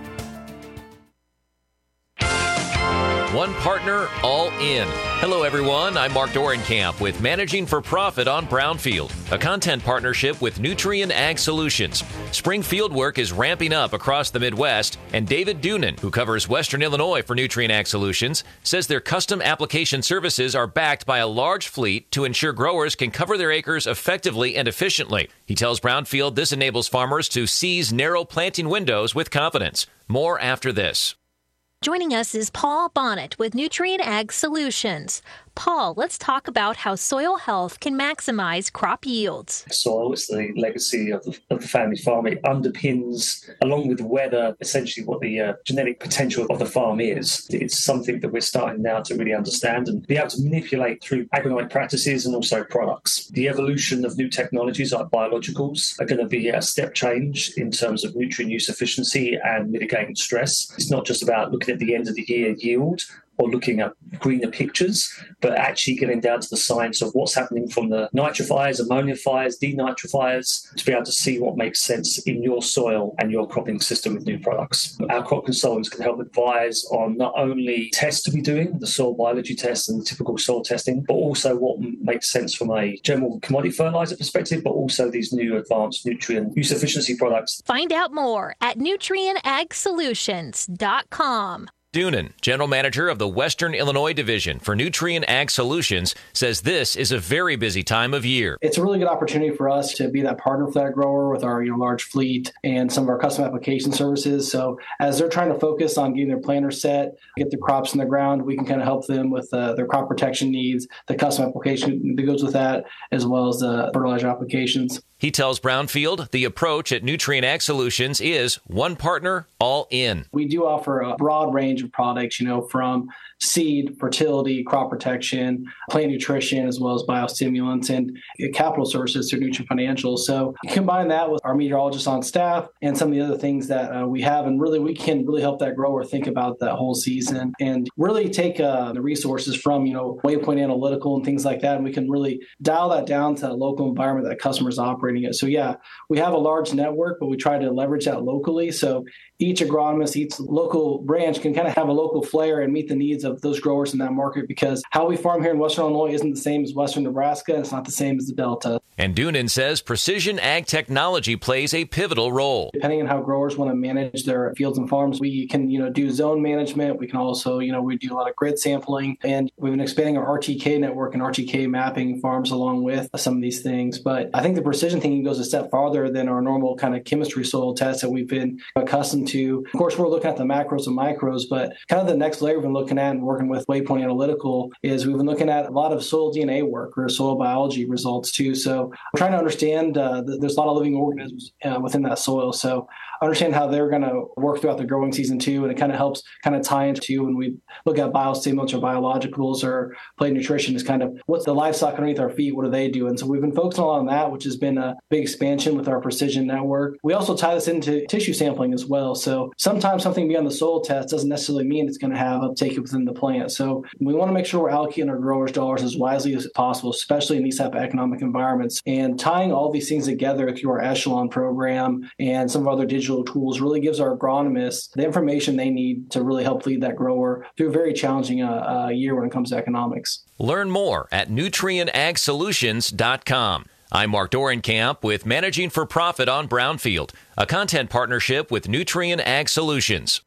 [SPEAKER 3] One partner, all in. Hello, everyone. I'm Mark Dorenkamp with Managing for Profit on Brownfield, a content partnership with Nutrien Ag Solutions. Spring field work is ramping up across the Midwest, and David Doonan, who covers Western Illinois for Nutrien Ag Solutions, says their custom application services are backed by a large fleet to ensure growers can cover their acres effectively and efficiently. He tells Brownfield this enables farmers to seize narrow planting windows with confidence. More after this.
[SPEAKER 4] Joining us is Paul Bonnet with Nutrien Ag Solutions. Paul, let's talk about how soil health can maximize crop yields.
[SPEAKER 5] Soil is the legacy of the, of the family farm. It underpins, along with weather, essentially what the uh, genetic potential of the farm is. It's something that we're starting now to really understand and be able to manipulate through agronomic practices and also products. The evolution of new technologies like biologicals are going to be a step change in terms of nutrient use efficiency and mitigating stress. It's not just about looking at the end of the year yield or looking at greener pictures, but actually getting down to the science of what's happening from the nitrifiers, ammonifiers, denitrifiers, to be able to see what makes sense in your soil and your cropping system with new products. Our crop consultants can help advise on not only tests to be doing, the soil biology tests and typical soil testing, but also what makes sense from a general commodity fertilizer perspective, but also these new advanced nutrient use efficiency products.
[SPEAKER 4] Find out more at nutrien ag solutions dot com.
[SPEAKER 3] Doonan, General Manager of the Western Illinois Division for Nutrien Ag Solutions, says this is a very busy time of year.
[SPEAKER 6] It's a really good opportunity for us to be that partner with that grower with our you know, large fleet and some of our custom application services. So as they're trying to focus on getting their planter set, get their crops in the ground, we can kind of help them with uh, their crop protection needs, the custom application that goes with that, as well as the fertilizer applications.
[SPEAKER 3] He tells Brownfield the approach at Nutrien Ag Solutions is one partner, all in.
[SPEAKER 6] We do offer a broad range of products, you know, from seed, fertility, crop protection, plant nutrition, as well as biostimulants and capital services through Nutrien Financial. So you combine that with our meteorologists on staff and some of the other things that uh, we have, and really we can really help that grower think about that whole season and really take uh, the resources from, you know, Waypoint Analytical and things like that, and we can really dial that down to the local environment that customers are operating in. So yeah, we have a large network, but we try to leverage that locally. So each agronomist, each local branch can kind of have a local flair and meet the needs of those growers in that market, because how we farm here in Western Illinois isn't the same as Western Nebraska. And it's not the same as the Delta.
[SPEAKER 3] And Doonan says precision ag technology plays a pivotal role.
[SPEAKER 6] Depending on how growers want to manage their fields and farms, we can, you know, do zone management. We can also, you know, we do a lot of grid sampling, and we've been expanding our R T K network and R T K mapping farms along with some of these things. But I think the precision thinking goes a step farther than our normal kind of chemistry soil tests that we've been accustomed to. Of course, we're looking at the macros and micros, but kind of the next layer we've been looking at and working with Waypoint Analytical is we've been looking at a lot of soil D N A work or soil biology results too. So we're trying to understand uh, that there's a lot of living organisms uh, within that soil. So understand how they're going to work throughout the growing season too, and it kind of helps kind of tie into when we look at biostimulants or biologicals or plant nutrition is kind of what's the livestock underneath our feet, what do they do? And so we've been focusing a lot on that, which has been a big expansion with our precision network. We also tie this into tissue sampling as well. So sometimes something beyond the soil test doesn't necessarily mean it's going to have uptake within the plant. So we want to make sure we're allocating our growers' dollars as wisely as possible, especially in these type of economic environments. And tying all these things together through our Echelon program and some of our other digital tools really gives our agronomists the information they need to really help lead that grower through a very challenging uh, uh, year when it comes to economics.
[SPEAKER 3] Learn more at nutrien ag solutions dot com. I'm Mark Dorenkamp with Managing for Profit on Brownfield, a content partnership with Nutrien Ag Solutions.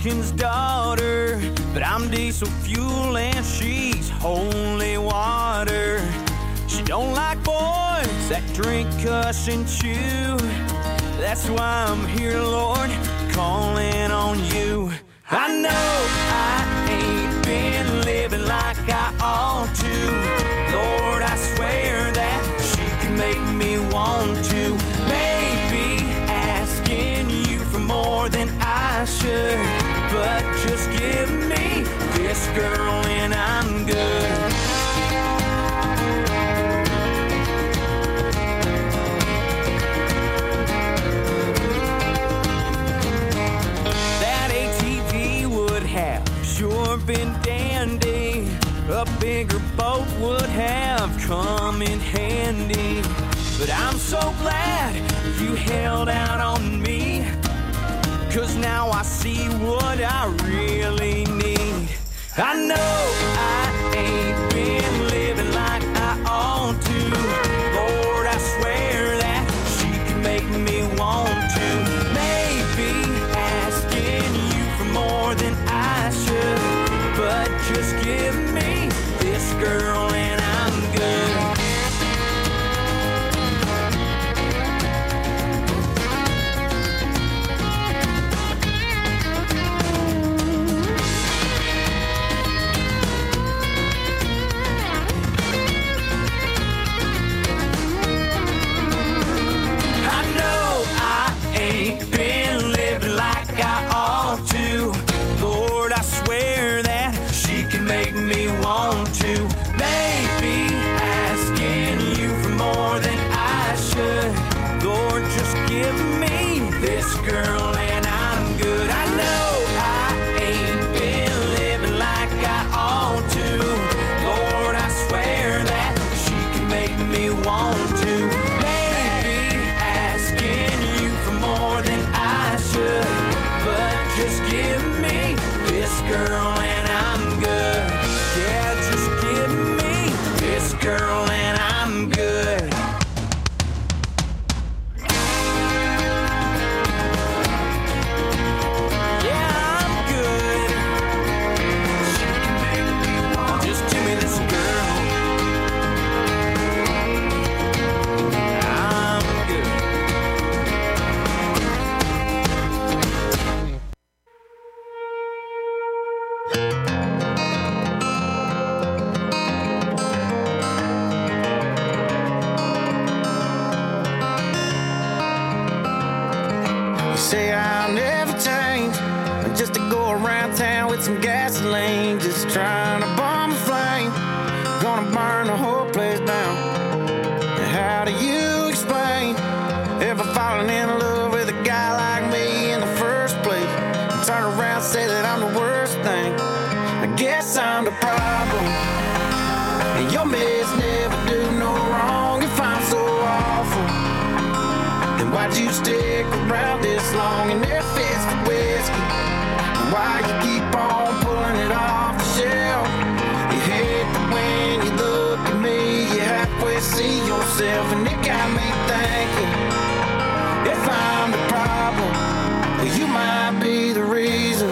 [SPEAKER 7] Miskin's daughter, but I'm diesel fuel and she's holy water. She don't like boys that drink, cuss, and chew. That's why I'm here, Lord, calling on you. I know I ain't been living like I ought to. Lord, I swear that she can make me want to. Maybe asking you for more than I should, but just give me this girl and I'm good. Sure been dandy. A bigger boat would have come in handy. But I'm so glad you held out on me, 'cause now I see what I really need. I know I ain't been living like I ought to. Lord, I swear that she can make me want to. Maybe asking you for more than I should, but just give me this girl and I'm good. I know I ain't been living like I ought to. Lord, I swear that she can make me want to. Maybe asking you for more than I should. Lord, just give me this girl and I'm good. I know I ain't been living like I ought to. Lord, I swear that she can make me want to. Maybe asking you for more than I should, but just give me this girl and I'm good. Yeah, just give me this girl and I'm good. Yeah, I'm good. She can make me want. Just give me this girl. I'm good.
[SPEAKER 8] You say I'll never change, just to go around town with some gasoline, just trying to bomb a flame, gonna burn the whole place down. And how do you explain ever falling in love with a guy like me in the first place, and turn around and say that I'm the worst thing? I guess I'm the problem, and your mess never do no wrong. If I'm so awful, then why'd you stick around this long in their fist of whiskey? And why you keep on pulling it off the shelf? You hate that when you look at me, you halfway see yourself, and it got me thinking, if I'm the problem, well, you might be the reason.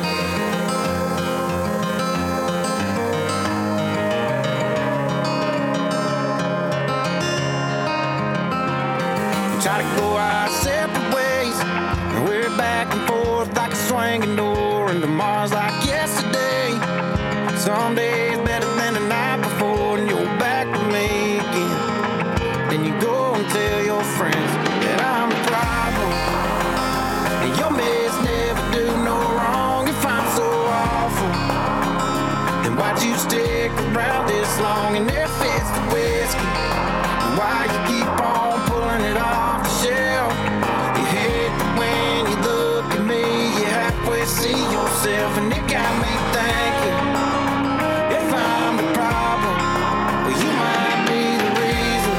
[SPEAKER 8] Try to go our separate ways, and we're back and forth like a swinging door, and tomorrow's like yesterday. Some days better than the night before, and you're back with me again. Then you go and tell your friends that I'm the problem, and your mess never do no wrong. If I'm so awful, then why'd you stick around this long in their fist of whiskey? And why you keep on pulling it off the shelf? You hate that when you look at me, you halfway see yourself, and it got me thinking, if I'm the problem, well, you might be the reason.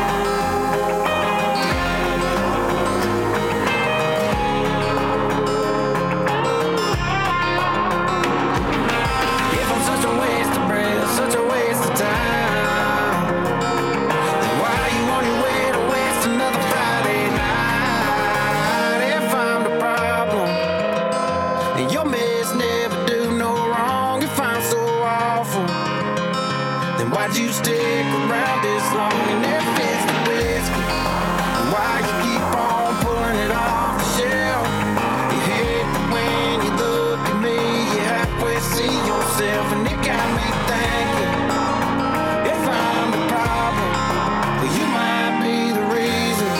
[SPEAKER 8] If I'm such a waste of breath, such a waste of time, then why you stick around this long and there fits the whiskey. And why you keep on pulling it off the shelf? You hate it when you look at me, you halfway see yourself, and it got me thinking, if I'm the problem, well, you might be the reason.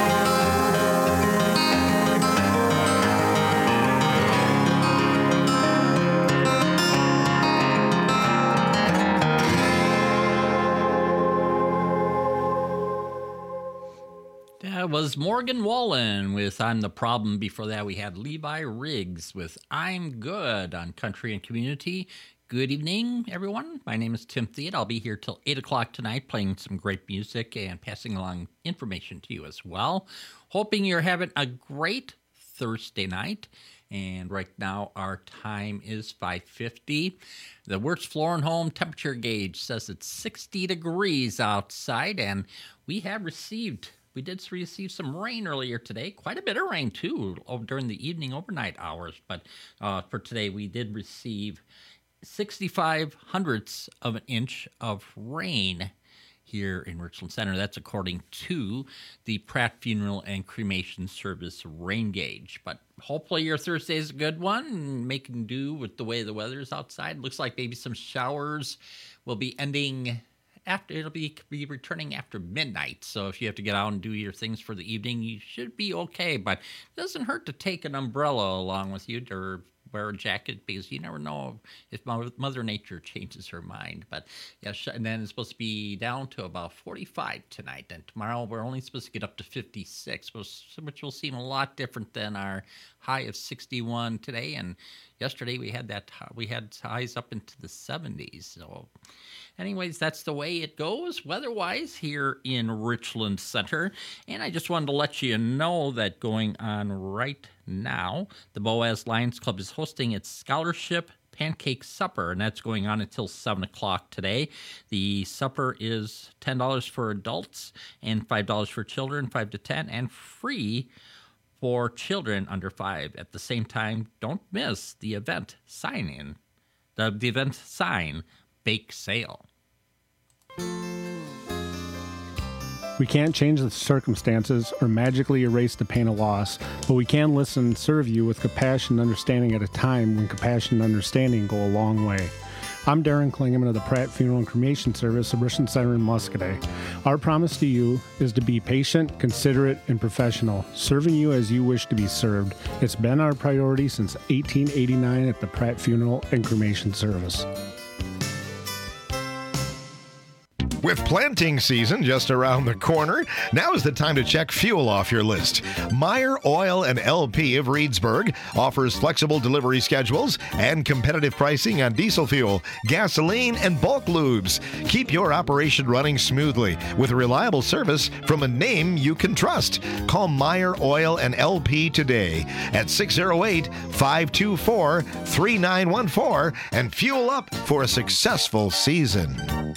[SPEAKER 9] That was Morgan Wallen with I'm the Problem. Before that, we had Levi Riggs with I'm Good on Country and Community. Good evening, everyone. My name is Tim Thede. I'll be here till eight o'clock tonight playing some great music and passing along information to you as well. Hoping you're having a great Thursday night. And right now, our time is five fifty. The Wirtz Floor and Home temperature gauge says it's sixty degrees outside, and we have received... We did receive some rain earlier today, quite a bit of rain too during the evening overnight hours. But uh, for today, we did receive sixty-five hundredths of an inch of rain here in Richland Center. That's according to the Pratt Funeral and Cremation Service rain gauge. But hopefully your Thursday is a good one, making do with the way the weather is outside. Looks like maybe some showers will be ending... After it'll be, be returning after midnight, so if you have to get out and do your things for the evening, you should be okay. But it doesn't hurt to take an umbrella along with you or wear a jacket, because you never know if Mother Nature changes her mind. But yeah, and then it's supposed to be down to about forty-five tonight, and tomorrow we're only supposed to get up to fifty-six, which will seem a lot different than our high of sixty-one today. And yesterday we had that we had highs up into the seventies. So anyways, that's the way it goes weather-wise here in Richland Center. And I just wanted to let you know that going on right now, the Boaz Lions Club is hosting its Scholarship Pancake Supper, and that's going on until seven o'clock today. The supper is ten dollars for adults and five dollars for children, five to ten, and free for children under five. At the same time, don't miss the event sign-in, the, the event sign bake sale.
[SPEAKER 10] We can't change the circumstances or magically erase the pain of loss, but we can listen and serve you with compassion and understanding at a time when compassion and understanding go a long way. I'm Darren Klingeman of the Pratt Funeral and Cremation Service of Richland Center in Muscadet. Our promise to you is to be patient, considerate, and professional, serving you as you wish to be served. It's been our priority since eighteen eighty-nine at the Pratt Funeral and Cremation Service.
[SPEAKER 11] With planting season just around the corner, now is the time to check fuel off your list. Meyer Oil and L P of Reedsburg offers flexible delivery schedules and competitive pricing on diesel fuel, gasoline, and bulk lubes. Keep your operation running smoothly with reliable service from a name you can trust. Call Meyer Oil and L P today at six oh eight, five two four, three nine one four and fuel up for a successful season.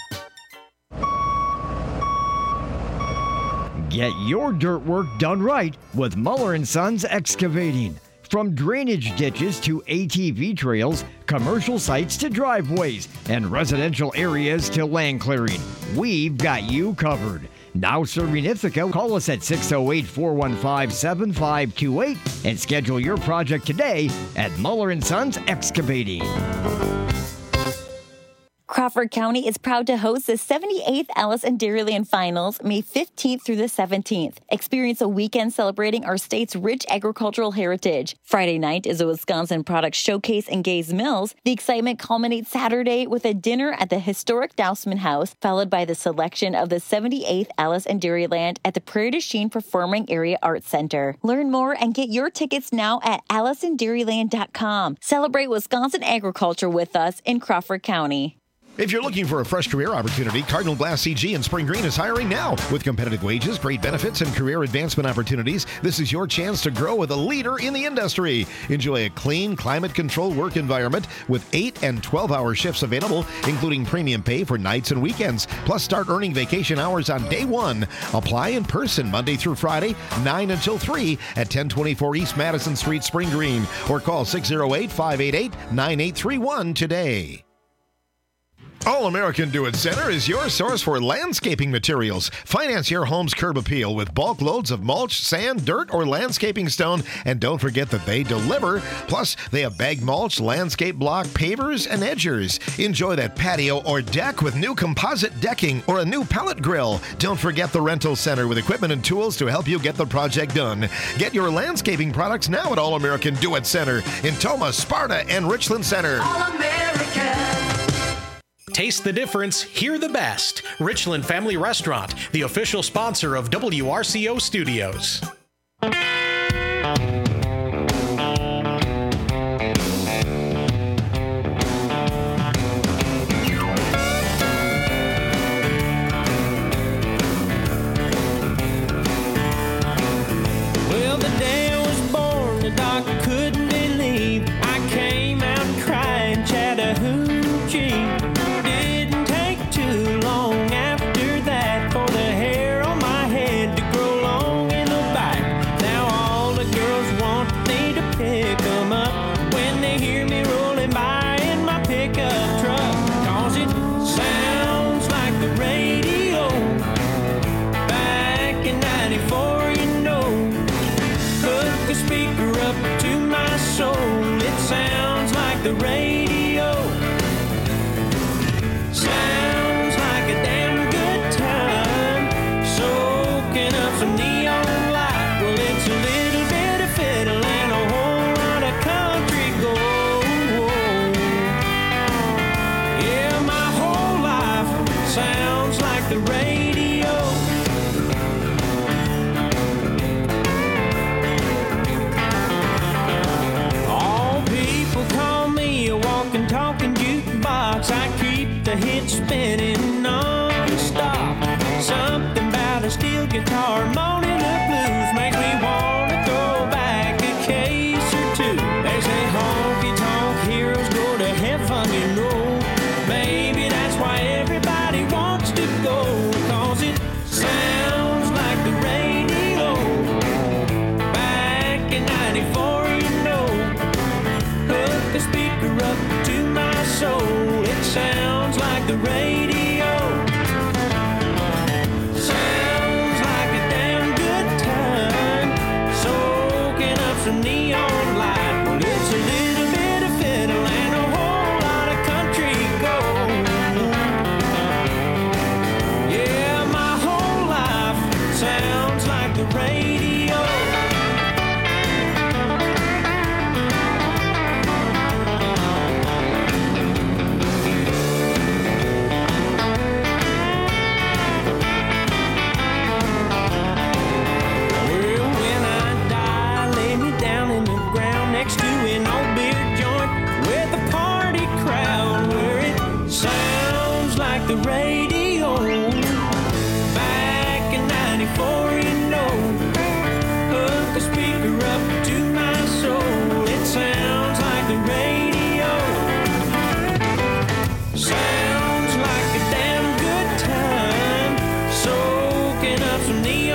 [SPEAKER 12] Get your dirt work done right with Muller and Sons Excavating. From drainage ditches to A T V trails, commercial sites to driveways, and residential areas to land clearing, we've got you covered. Now serving Ithaca, call us at six oh eight, four one five, seven five two eight and schedule your project today at Muller and Sons Excavating.
[SPEAKER 13] Crawford County is proud to host the seventy-eighth Alice in Dairyland Finals, May fifteenth through the seventeenth. Experience a weekend celebrating our state's rich agricultural heritage. Friday night is a Wisconsin Product Showcase in Gays Mills. The excitement culminates Saturday with a dinner at the historic Dousman House, followed by the selection of the seventy-eighth Alice in Dairyland at the Prairie du Chien Performing Area Arts Center. Learn more and get your tickets now at alice in dairyland dot com. Celebrate Wisconsin agriculture with us in Crawford County.
[SPEAKER 11] If you're looking for a fresh career opportunity, Cardinal Glass C G in Spring Green is hiring now. With competitive wages, great benefits, and career advancement opportunities, this is your chance to grow with a leader in the industry. Enjoy a clean, climate-controlled work environment with eight and twelve-hour shifts available, including premium pay for nights and weekends. Plus, start earning vacation hours on day one. Apply in person Monday through Friday, nine until three at ten twenty-four East Madison Street, Spring Green, or call six oh eight, five eight eight, nine eight three one today. All American Do It Center is your source for landscaping materials. Finance your home's curb appeal with bulk loads of mulch, sand, dirt, or landscaping stone. And don't forget that they deliver. Plus, they have bag mulch, landscape block, pavers, and edgers. Enjoy that patio or deck with new composite decking or a new pellet grill. Don't forget the rental center with equipment and tools to help you get the project done. Get your landscaping products now at All American Do It Center in Toma, Sparta, and Richland Center.
[SPEAKER 14] All American.
[SPEAKER 15] Taste the difference, hear the best. Richland Family Restaurant, the official sponsor of W R C O Studios.
[SPEAKER 7] Well, the day I was born, the doctor couldn't believe I came out crying Chattahoochee. Didn't take too long after that for the hair on my head to grow long in the back. Now all the girls want me to pick them up when they hear me rolling by in my pickup truck. Cause it sounds like the radio back in ninety-four, you know. Hook a speaker up to my soul. It sounds like the radio. Sounds like a damn good time. Soaking up some neon light. Well, it's a little bit of fiddle and a whole lot of country gold. Yeah, my whole life sounds like the radio. All people call me a walking, talking jukebox. I keep the hits spinning non-stop. Something about a steel guitar moaning the blues makes me want to throw back a case or two. They say honky-tonk heroes go to heaven, you know. Maybe that's why everybody wants to go. Cause it sounds like the radio back in ninety-four, you know. Hook the speaker up to my soul. It sounds like the radio. Sounds like a damn good time. Soaking up some neon light. Well, it's a little bit of fiddle and a whole lot of country gold. Yeah, my whole life sounds like the radio. Well, when I die, lay me down in the ground next to an old beer joint with a party crowd where it sounds like the radio. Back in ninety-four, you know. Hook a speaker up to my soul. It sounds like the radio. Sounds like a damn good time. Soaking up some neon